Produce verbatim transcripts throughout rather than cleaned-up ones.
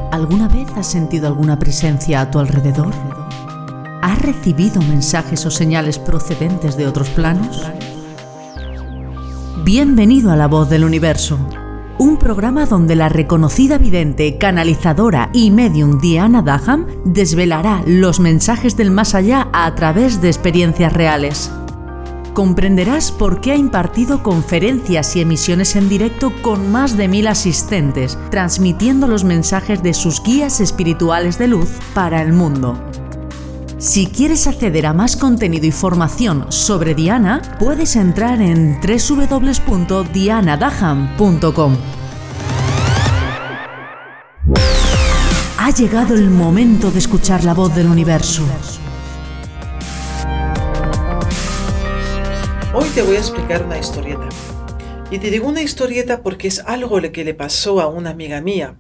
¿Alguna vez has sentido alguna presencia a tu alrededor? ¿Has recibido mensajes o señales procedentes de otros planos? Bienvenido a La Voz del Universo, un programa donde la reconocida vidente, canalizadora y medium Diana Daham desvelará los mensajes del más allá a través de experiencias reales. Comprenderás por qué ha impartido conferencias y emisiones en directo con más de mil asistentes, transmitiendo los mensajes de sus guías espirituales de luz para el mundo. Si quieres acceder a más contenido y formación sobre Diana, puedes entrar en doble u doble u doble u punto diana daham punto com. Ha llegado el momento de escuchar la voz del universo. Hoy te voy a explicar una historieta. Y te digo una historieta porque es algo que le pasó a una amiga mía.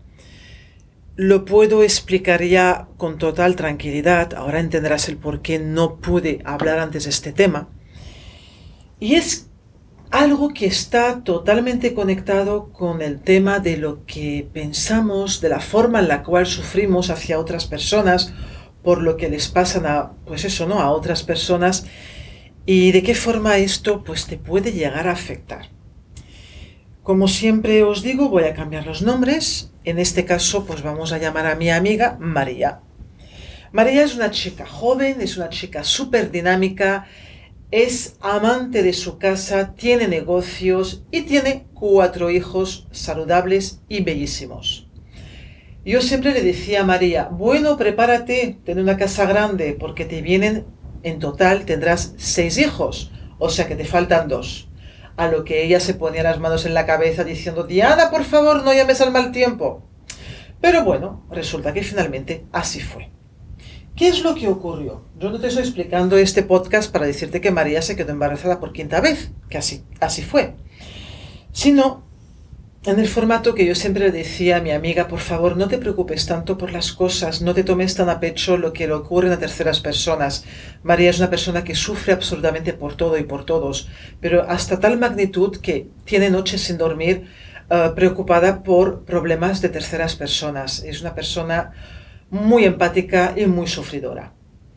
Lo puedo explicar ya con total tranquilidad. Ahora entenderás el por qué no pude hablar antes de este tema. Y es algo que está totalmente conectado con el tema de lo que pensamos, de la forma en la cual sufrimos hacia otras personas, por lo que les pasan a, pues eso, ¿no?, a otras personas, y de qué forma esto pues te puede llegar a afectar. Como siempre os digo, voy a cambiar los nombres. En este caso, pues vamos a llamar a mi amiga María. María es una chica joven, es una chica súper dinámica, es amante de su casa, tiene negocios y tiene cuatro hijos saludables y bellísimos. Yo siempre le decía a María, bueno, prepárate, ten una casa grande, porque te vienen, en total tendrás seis hijos, o sea que te faltan dos. A lo que ella se ponía las manos en la cabeza diciendo, Diana, por favor, no llames al mal tiempo. Pero bueno, resulta que finalmente así fue. ¿Qué es lo que ocurrió? Yo no te estoy explicando este podcast para decirte que María se quedó embarazada por quinta vez, que así, así fue. Sino en el formato que yo siempre le decía a mi amiga, por favor, no te preocupes tanto por las cosas, no te tomes tan a pecho lo que le ocurre a terceras personas. María es una persona que sufre absolutamente por todo y por todos, pero hasta tal magnitud que tiene noches sin dormir, uh, preocupada por problemas de terceras personas. Es una persona muy empática y muy sufridora.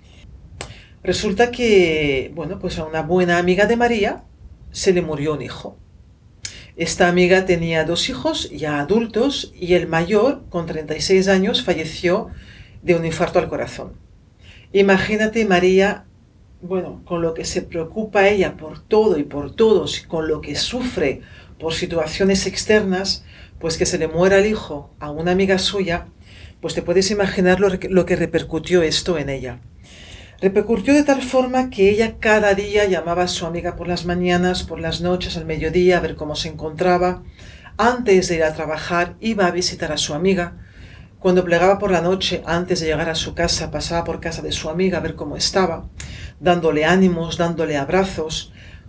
Resulta que, bueno, pues a una buena amiga de María se le murió un hijo. Esta amiga tenía dos hijos ya adultos y el mayor, con treinta y seis años, falleció de un infarto al corazón. Imagínate María, bueno, con lo que se preocupa ella por todo y por todos, con lo que sufre por situaciones externas, pues que se le muera el hijo a una amiga suya, pues te puedes imaginar lo, lo que repercutió esto en ella. Repercutió de tal forma que ella cada día llamaba a su amiga por las mañanas, por las noches, al mediodía, a ver cómo se encontraba. Antes de ir a trabajar, iba a visitar a su amiga. Cuando plegaba por la noche, antes de llegar a su casa, pasaba por casa de su amiga a ver cómo estaba, dándole ánimos, dándole abrazos.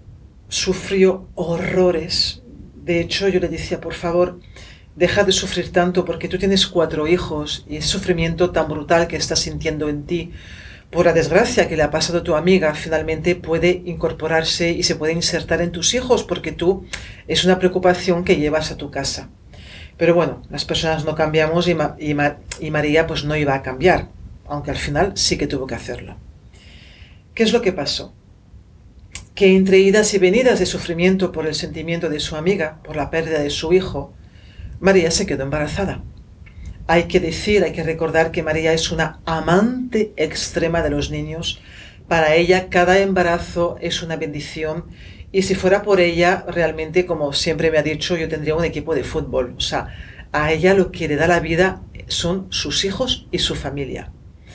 Sufrió horrores. De hecho, yo le decía, por favor, deja de sufrir tanto porque tú tienes cuatro hijos y ese sufrimiento tan brutal que estás sintiendo en ti, por la desgracia que le ha pasado a tu amiga, finalmente puede incorporarse y se puede insertar en tus hijos porque tú es una preocupación que llevas a tu casa. Pero bueno, las personas no cambiamos y, Ma- y, Ma- y María pues no iba a cambiar, aunque al final sí que tuvo que hacerlo. ¿Qué es lo que pasó? Que entre idas y venidas de sufrimiento por el sentimiento de su amiga, por la pérdida de su hijo, María se quedó embarazada. Hay que decir, hay que recordar que María es una amante extrema de los niños. Para ella cada embarazo es una bendición y si fuera por ella, realmente, como siempre me ha dicho, yo tendría un equipo de fútbol. O sea, a ella lo que le da la vida son sus hijos y su familia.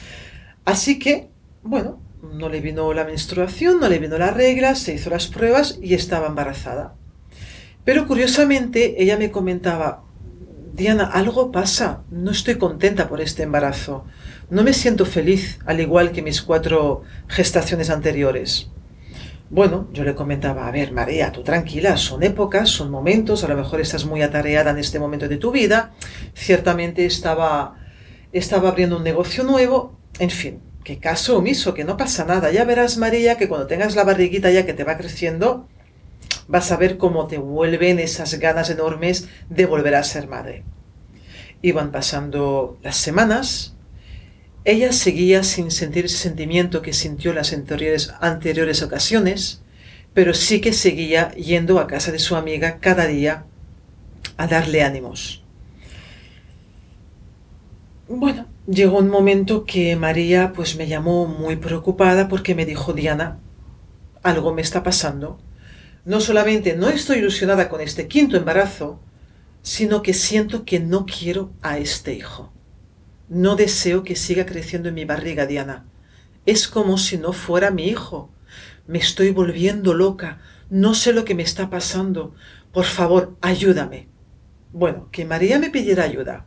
Así que, bueno, no le vino la menstruación, no le vino la regla, se hizo las pruebas y estaba embarazada. Pero curiosamente ella me comentaba, Diana, algo pasa, no estoy contenta por este embarazo, no me siento feliz, al igual que mis cuatro gestaciones anteriores. Bueno, yo le comentaba, a ver María, tú tranquila, son épocas, son momentos, a lo mejor estás muy atareada en este momento de tu vida, ciertamente estaba, estaba abriendo un negocio nuevo, en fin, que caso omiso, que no pasa nada, ya verás María que cuando tengas la barriguita ya que te va creciendo, vas a ver cómo te vuelven esas ganas enormes de volver a ser madre. Iban pasando las semanas. Ella seguía sin sentir ese sentimiento que sintió en las anteriores, anteriores ocasiones, pero sí que seguía yendo a casa de su amiga cada día a darle ánimos. Bueno, llegó un momento que María pues me llamó muy preocupada porque me dijo: Diana, algo me está pasando. No solamente no estoy ilusionada con este quinto embarazo, sino que siento que no quiero a este hijo. No deseo que siga creciendo en mi barriga, Diana. Es como si no fuera mi hijo. Me estoy volviendo loca. No sé lo que me está pasando. Por favor, ayúdame. Bueno, que María me pidiera ayuda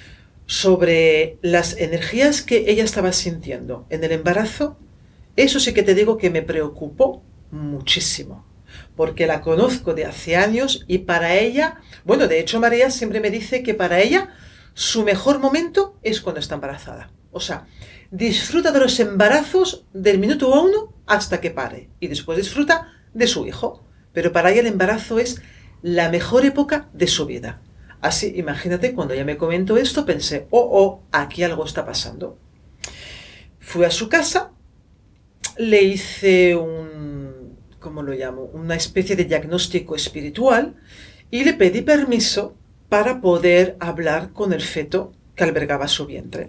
sobre las energías que ella estaba sintiendo en el embarazo, eso sí que te digo que me preocupó muchísimo, porque la conozco de hace años y para ella, bueno, de hecho María siempre me dice que para ella su mejor momento es cuando está embarazada. O sea, disfruta de los embarazos del minuto uno hasta que pare y después disfruta de su hijo, pero para ella el embarazo es la mejor época de su vida. Así, imagínate, cuando ella me comentó esto, pensé, oh, oh, aquí algo está pasando. Fui a su casa, le hice un, ¿cómo lo llamo? Una especie de diagnóstico espiritual y le pedí permiso para poder hablar con el feto que albergaba su vientre.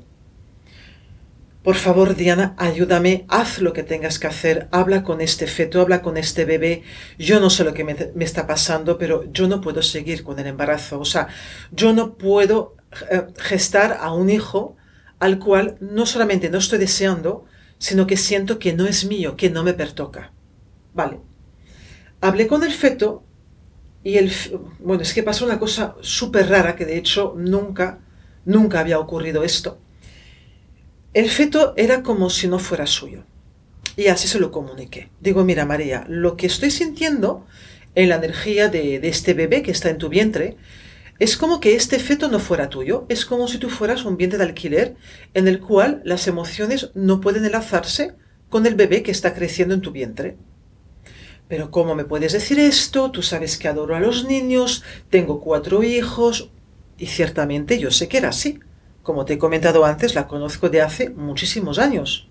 Por favor, Diana, ayúdame, haz lo que tengas que hacer, habla con este feto, habla con este bebé. Yo no sé lo que me, me está pasando, pero yo no puedo seguir con el embarazo. O sea, yo no puedo eh, gestar a un hijo al cual no solamente no estoy deseando, sino que siento que no es mío, que no me pertoca. Vale. Hablé con el feto y el... Bueno, es que pasó una cosa súper rara que de hecho nunca, nunca había ocurrido esto. El feto era como si no fuera suyo. Y así se lo comuniqué. Digo, mira María, lo que estoy sintiendo en la energía de, de este bebé que está en tu vientre es como que este feto no fuera tuyo. Es como si tú fueras un vientre de alquiler en el cual las emociones no pueden enlazarse con el bebé que está creciendo en tu vientre. Pero ¿cómo me puedes decir esto? Tú sabes que adoro a los niños, tengo cuatro hijos y ciertamente yo sé que era así. Como te he comentado antes, la conozco de hace muchísimos años.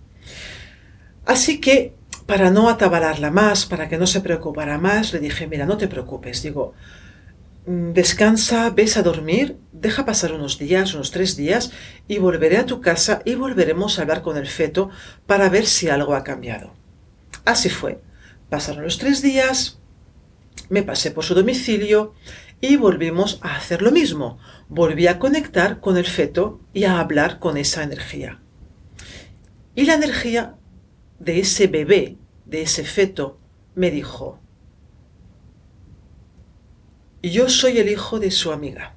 Así que, para no atabalarla más, para que no se preocupara más, le dije, mira, no te preocupes. Digo, descansa, ves a dormir, deja pasar unos días, unos tres días, y volveré a tu casa y volveremos a hablar con el feto para ver si algo ha cambiado. Así fue. Pasaron los tres días, me pasé por su domicilio y volvimos a hacer lo mismo. Volví a conectar con el feto y a hablar con esa energía. Y la energía de ese bebé, de ese feto, me dijo, yo soy el hijo de su amiga.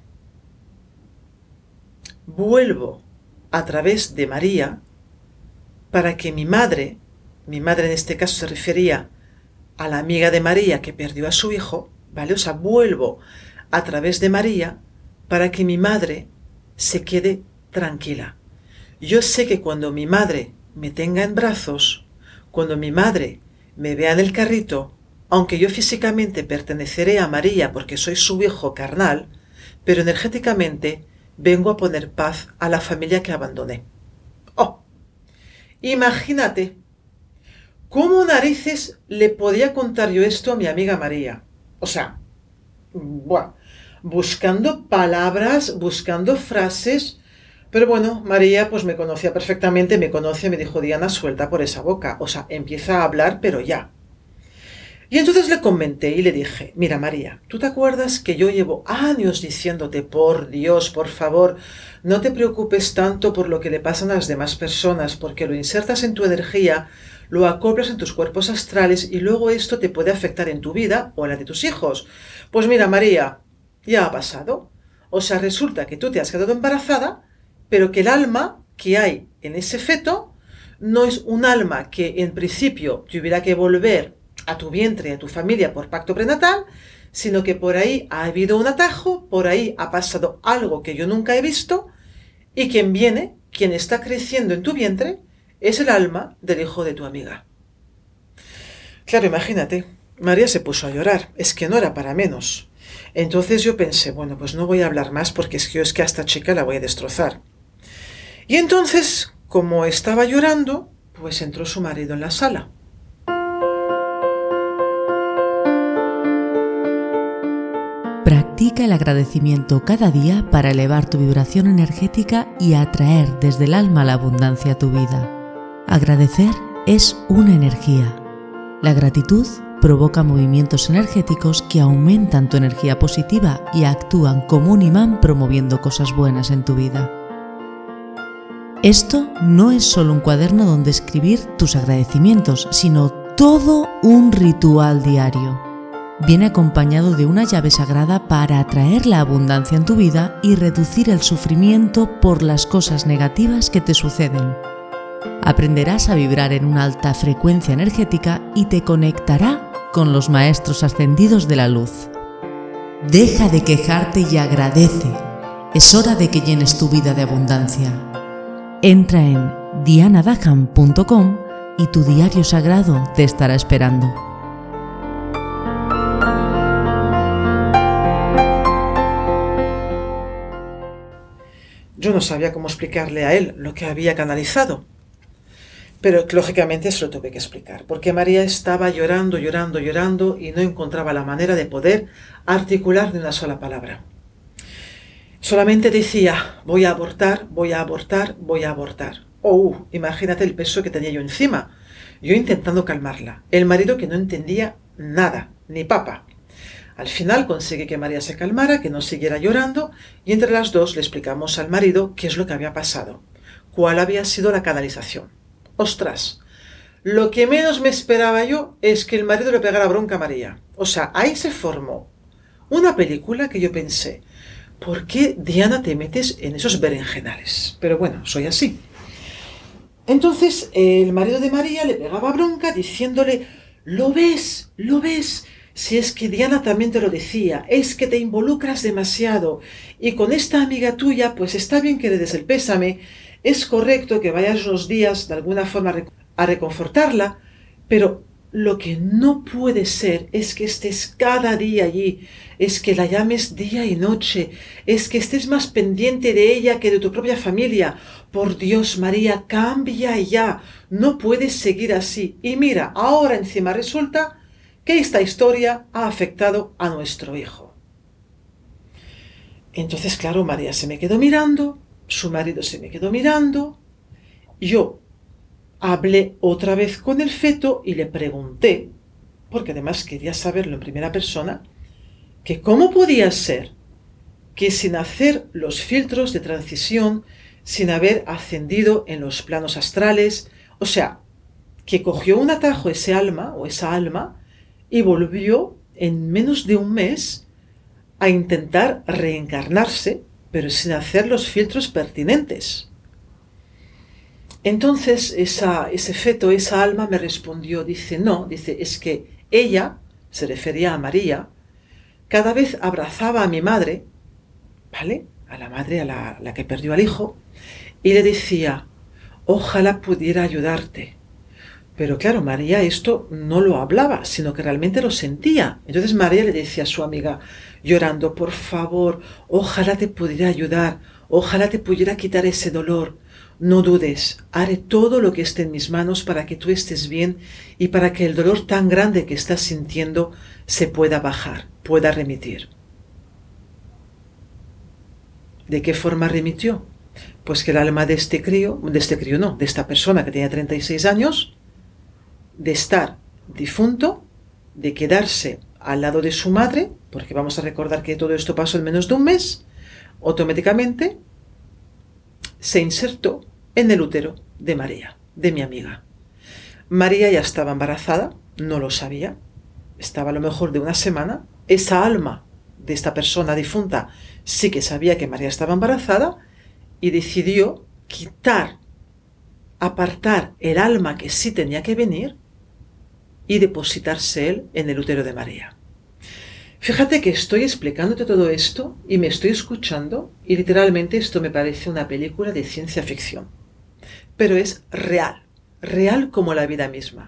Vuelvo a través de María para que mi madre, mi madre en este caso se refería a la amiga de María que perdió a su hijo, ¿vale? O sea, vuelvo a través de María para que mi madre se quede tranquila. Yo sé que cuando mi madre me tenga en brazos, cuando mi madre me vea en el carrito, aunque yo físicamente perteneceré a María porque soy su hijo carnal, pero energéticamente vengo a poner paz a la familia que abandoné. Oh, imagínate, ¿cómo narices le podía contar yo esto a mi amiga María? O sea, buah, buscando palabras, buscando frases, pero bueno, María pues me conocía perfectamente, me conoce, me dijo, Diana, suelta por esa boca, o sea, empieza a hablar, pero ya. Y entonces le comenté y le dije, mira María, ¿tú te acuerdas que yo llevo años diciéndote, por Dios, por favor, no te preocupes tanto por lo que le pasan a las demás personas, porque lo insertas en tu energía, lo acoplas en tus cuerpos astrales y luego esto te puede afectar en tu vida o en la de tus hijos? Pues mira María, ya ha pasado. O sea, resulta que tú te has quedado embarazada, pero que el alma que hay en ese feto no es un alma que en principio tuviera que volver a tu vientre y a tu familia por pacto prenatal, sino que por ahí ha habido un atajo, por ahí ha pasado algo que yo nunca he visto, y quien viene, quien está creciendo en tu vientre, es el alma del hijo de tu amiga. Claro, imagínate, María se puso a llorar, es que no era para menos. Entonces yo pensé, bueno, pues no voy a hablar más porque es que yo es que a esta chica la voy a destrozar. Y entonces, como estaba llorando, pues entró su marido en la sala. Practica el agradecimiento cada día para elevar tu vibración energética y atraer desde el alma la abundancia a tu vida. Agradecer es una energía. La gratitud provoca movimientos energéticos que aumentan tu energía positiva y actúan como un imán promoviendo cosas buenas en tu vida. Esto no es solo un cuaderno donde escribir tus agradecimientos, sino todo un ritual diario. Viene acompañado de una llave sagrada para atraer la abundancia en tu vida y reducir el sufrimiento por las cosas negativas que te suceden. Aprenderás a vibrar en una alta frecuencia energética y te conectará con los maestros ascendidos de la luz. Deja de quejarte y agradece. Es hora de que llenes tu vida de abundancia. Entra en diana daham punto com y tu diario sagrado te estará esperando. Yo no sabía cómo explicarle a él lo que había canalizado. Pero lógicamente se lo tuve que explicar, porque María estaba llorando, llorando, llorando y no encontraba la manera de poder articular ni una sola palabra. Solamente decía, voy a abortar, voy a abortar, voy a abortar. Oh, imagínate el peso que tenía yo encima. Yo intentando calmarla. El marido que no entendía nada, ni papa. Al final conseguí que María se calmara, que no siguiera llorando, y entre las dos le explicamos al marido qué es lo que había pasado, cuál había sido la canalización. ¡Ostras! Lo que menos me esperaba yo es que el marido le pegara bronca a María. O sea, ahí se formó una película que yo pensé, ¿por qué, Diana, te metes en esos berenjenales? Pero bueno, soy así. Entonces, el marido de María le pegaba bronca diciéndole, ¿lo ves? ¿Lo ves? Si es que Diana también te lo decía, es que te involucras demasiado. Y con esta amiga tuya, pues está bien que le des el pésame, es correcto que vayas unos días de alguna forma a reconfortarla, pero lo que no puede ser es que estés cada día allí, es que la llames día y noche, es que estés más pendiente de ella que de tu propia familia. Por Dios, María, cambia ya, no puedes seguir así. Y mira, ahora encima resulta que esta historia ha afectado a nuestro hijo. Entonces, claro, María se me quedó mirando, su marido se me quedó mirando, yo hablé otra vez con el feto y le pregunté, porque además quería saberlo en primera persona, que cómo podía ser que sin hacer los filtros de transición, sin haber ascendido en los planos astrales, o sea, que cogió un atajo ese alma o esa alma y volvió en menos de un mes a intentar reencarnarse, pero sin hacer los filtros pertinentes. Entonces esa, ese feto, esa alma me respondió, dice, no, dice, es que ella, se refería a María, cada vez abrazaba a mi madre, ¿vale? A la madre, a la, a la que perdió al hijo, y le decía, ojalá pudiera ayudarte. Pero claro, María esto no lo hablaba, sino que realmente lo sentía. Entonces María le decía a su amiga, llorando, por favor, ojalá te pudiera ayudar, ojalá te pudiera quitar ese dolor. No dudes, haré todo lo que esté en mis manos para que tú estés bien y para que el dolor tan grande que estás sintiendo se pueda bajar, pueda remitir. ¿De qué forma remitió? Pues que el alma de este crío, de este crío no, de esta persona que tenía treinta y seis años, de estar difunto, de quedarse al lado de su madre, porque vamos a recordar que todo esto pasó en menos de un mes, automáticamente se insertó en el útero de María, de mi amiga. María ya estaba embarazada, no lo sabía, estaba a lo mejor de una semana. Esa alma de esta persona difunta sí que sabía que María estaba embarazada y decidió quitar, apartar el alma que sí tenía que venir y depositarse él en el útero de María. Fíjate que estoy explicándote todo esto y me estoy escuchando y literalmente esto me parece una película de ciencia ficción. Pero es real, real como la vida misma.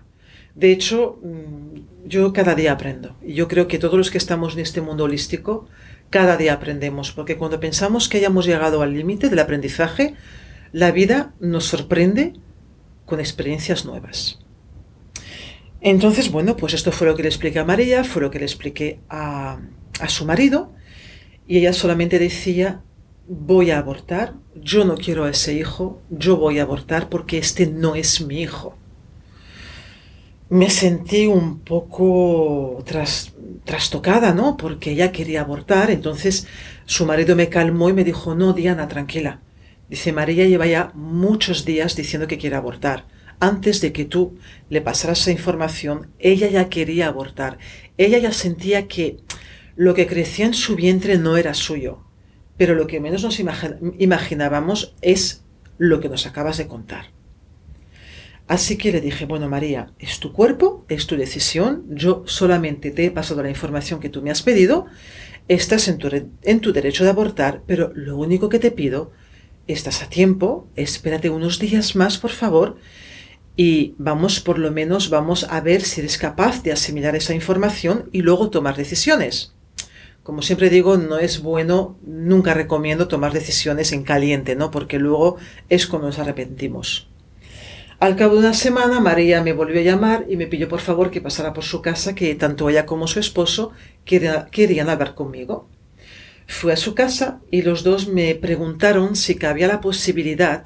De hecho, yo cada día aprendo. Y yo creo que todos los que estamos en este mundo holístico, cada día aprendemos. Porque cuando pensamos que hayamos llegado al límite del aprendizaje, la vida nos sorprende con experiencias nuevas. Entonces, bueno, pues esto fue lo que le expliqué a María, fue lo que le expliqué a, a su marido. Y ella solamente decía, voy a abortar, yo no quiero a ese hijo, yo voy a abortar porque este no es mi hijo. Me sentí un poco tras, trastocada, ¿no? Porque ella quería abortar, entonces su marido me calmó y me dijo, no, Diana, tranquila. Dice, María lleva ya muchos días diciendo que quiere abortar. Antes de que tú le pasaras esa información, ella ya quería abortar. Ella ya sentía que lo que crecía en su vientre no era suyo. Pero lo que menos nos imaginábamos es lo que nos acabas de contar. Así que le dije, bueno, María, es tu cuerpo, es tu decisión, yo solamente te he pasado la información que tú me has pedido, estás en tu, en tu derecho de abortar, pero lo único que te pido, estás a tiempo, espérate unos días más, por favor, y vamos, por lo menos, vamos a ver si eres capaz de asimilar esa información y luego tomar decisiones. Como siempre digo, no es bueno, nunca recomiendo tomar decisiones en caliente, ¿no? Porque luego es cuando nos arrepentimos. Al cabo de una semana, María me volvió a llamar y me pidió por favor que pasara por su casa, que tanto ella como su esposo querían hablar conmigo. Fui a su casa y los dos me preguntaron si cabía la posibilidad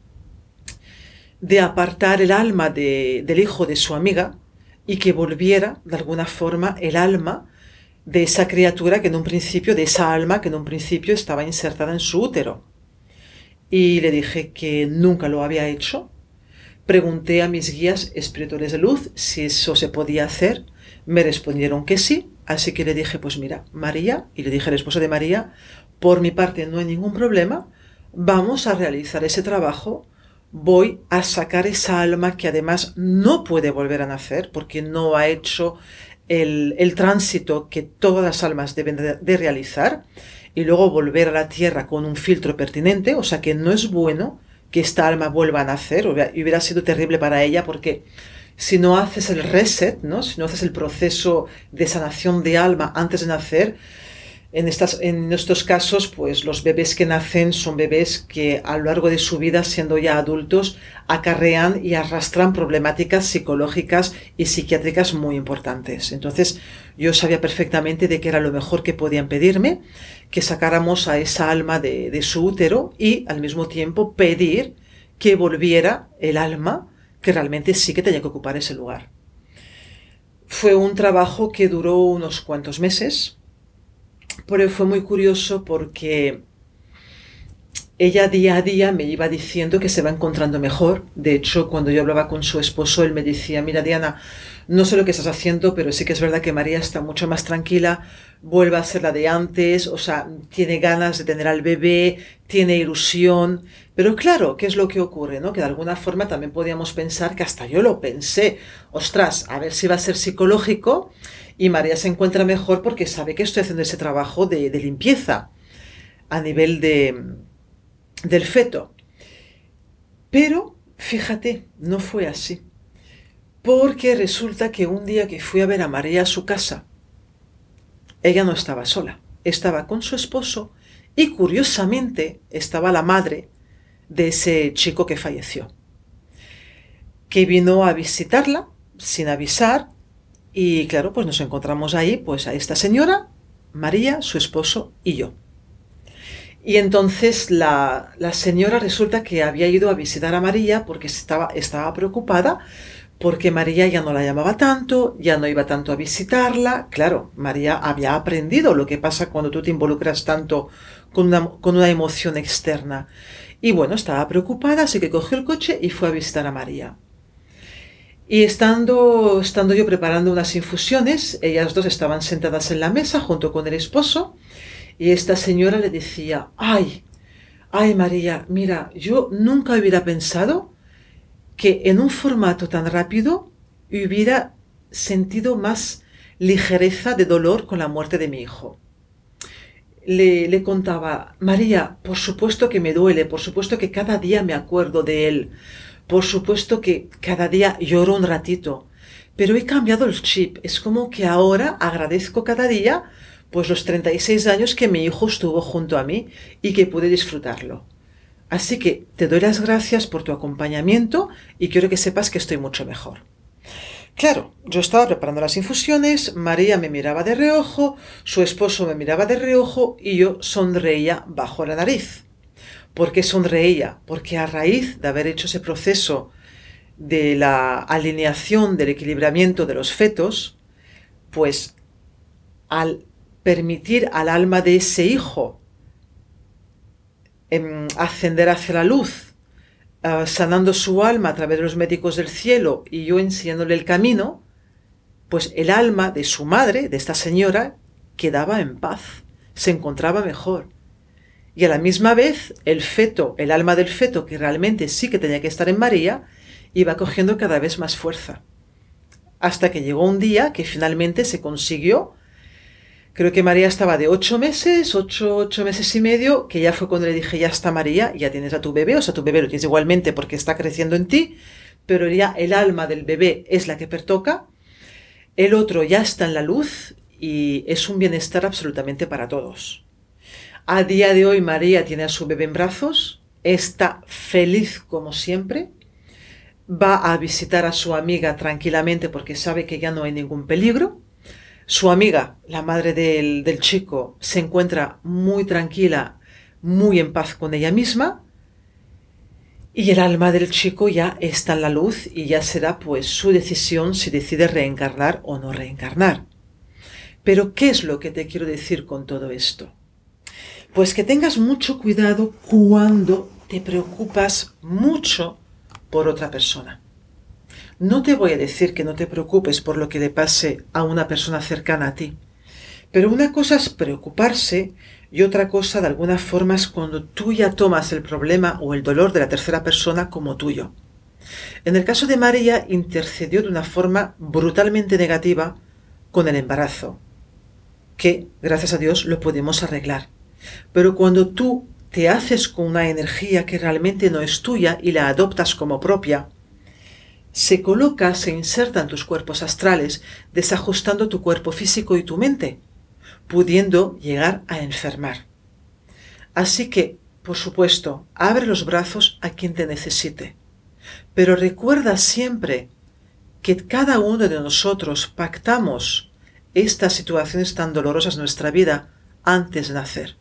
de apartar el alma de, del hijo de su amiga y que volviera, de alguna forma, el alma de esa criatura que en un principio, de esa alma que en un principio estaba insertada en su útero. Y le dije que nunca lo había hecho. Pregunté a mis guías espirituales de luz si eso se podía hacer. Me respondieron que sí. Así que le dije, pues mira, María, y le dije al esposo de María, por mi parte no hay ningún problema, vamos a realizar ese trabajo, voy a sacar esa alma que además no puede volver a nacer porque no ha hecho el, el tránsito que todas las almas deben de, de realizar y luego volver a la tierra con un filtro pertinente, o sea que no es bueno que esta alma vuelva a nacer, y hubiera sido terrible para ella porque si no haces el reset, ¿no? Si no haces el proceso de sanación de alma antes de nacer, en, estas, en estos casos, pues los bebés que nacen son bebés que a lo largo de su vida, siendo ya adultos, acarrean y arrastran problemáticas psicológicas y psiquiátricas muy importantes. Entonces, yo sabía perfectamente de que era lo mejor que podían pedirme, que sacáramos a esa alma de, de su útero y al mismo tiempo pedir que volviera el alma que realmente sí que tenía que ocupar ese lugar. Fue un trabajo que duró unos cuantos meses, pero fue muy curioso porque ella día a día me iba diciendo que se va encontrando mejor. De hecho, cuando yo hablaba con su esposo, él me decía, mira Diana, no sé lo que estás haciendo, pero sí que es verdad que María está mucho más tranquila, vuelve a ser la de antes, o sea, tiene ganas de tener al bebé, tiene ilusión. Pero claro, ¿qué es lo que ocurre, no? Que de alguna forma también podíamos pensar, que hasta yo lo pensé, ostras, a ver si va a ser psicológico y María se encuentra mejor porque sabe que estoy haciendo ese trabajo de, de limpieza a nivel de, del feto. Pero, fíjate, no fue así. Porque resulta que un día que fui a ver a María a su casa, ella no estaba sola, estaba con su esposo y curiosamente estaba la madre de ese chico que falleció, que vino a visitarla sin avisar y claro, pues nos encontramos ahí, pues a esta señora, María, su esposo y yo. Y entonces la, la señora resulta que había ido a visitar a María porque estaba, estaba preocupada porque María ya no la llamaba tanto, ya no iba tanto a visitarla. Claro, María había aprendido lo que pasa cuando tú te involucras tanto con una, con una emoción externa. Y bueno, estaba preocupada, así que cogió el coche y fue a visitar a María. Y estando, estando yo preparando unas infusiones, ellas dos estaban sentadas en la mesa junto con el esposo, y esta señora le decía, ay, ay María, mira, yo nunca hubiera pensado que en un formato tan rápido hubiera sentido más ligereza de dolor con la muerte de mi hijo. Le, le contaba, María, por supuesto que me duele, por supuesto que cada día me acuerdo de él, por supuesto que cada día lloro un ratito, pero he cambiado el chip. Es como que ahora agradezco cada día pues los treinta y seis años que mi hijo estuvo junto a mí y que pude disfrutarlo. Así que te doy las gracias por tu acompañamiento y quiero que sepas que estoy mucho mejor. Claro, yo estaba preparando las infusiones, María me miraba de reojo, su esposo me miraba de reojo y yo sonreía bajo la nariz. ¿Por qué sonreía? Porque a raíz de haber hecho ese proceso de la alineación, del equilibramiento de los fetos, pues al permitir al alma de ese hijo eh, ascender hacia la luz, uh, sanando su alma a través de los médicos del cielo y yo enseñándole el camino, pues el alma de su madre, de esta señora, quedaba en paz, se encontraba mejor. Y a la misma vez el feto, el alma del feto, que realmente sí que tenía que estar en María, iba cogiendo cada vez más fuerza. Hasta que llegó un día que finalmente se consiguió. Creo que María estaba de ocho meses, ocho, ocho meses y medio, que ya fue cuando le dije, ya está María, ya tienes a tu bebé, o sea, tu bebé lo tienes igualmente porque está creciendo en ti, pero ya el alma del bebé es la que pertoca, el otro ya está en la luz y es un bienestar absolutamente para todos. A día de hoy María tiene a su bebé en brazos, está feliz como siempre, va a visitar a su amiga tranquilamente porque sabe que ya no hay ningún peligro. Su amiga, la madre del, del chico, se encuentra muy tranquila, muy en paz con ella misma. Y el alma del chico ya está en la luz y ya será pues su decisión si decide reencarnar o no reencarnar. Pero ¿qué es lo que te quiero decir con todo esto? Pues que tengas mucho cuidado cuando te preocupas mucho por otra persona. No te voy a decir que no te preocupes por lo que le pase a una persona cercana a ti, pero una cosa es preocuparse y otra cosa de alguna forma es cuando tú ya tomas el problema o el dolor de la tercera persona como tuyo. En el caso de María intercedió de una forma brutalmente negativa con el embarazo, que gracias a Dios lo pudimos arreglar. Pero cuando tú te haces con una energía que realmente no es tuya y la adoptas como propia, se coloca, se inserta en tus cuerpos astrales, desajustando tu cuerpo físico y tu mente, pudiendo llegar a enfermar. Así que, por supuesto, abre los brazos a quien te necesite, pero recuerda siempre que cada uno de nosotros pactamos estas situaciones tan dolorosas en nuestra vida antes de nacer.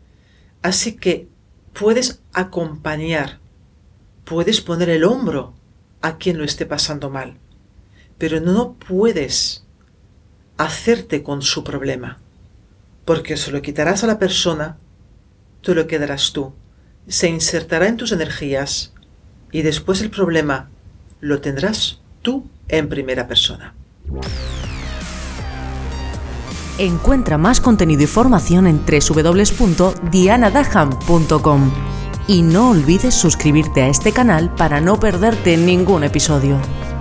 Así que puedes acompañar, puedes poner el hombro a quien lo esté pasando mal, pero no puedes hacerte con su problema, porque se lo quitarás a la persona, te lo quedarás tú, se insertará en tus energías y después el problema lo tendrás tú en primera persona. Encuentra más contenido y formación en doble u doble u doble u punto diana daham punto com y no olvides suscribirte a este canal para no perderte ningún episodio.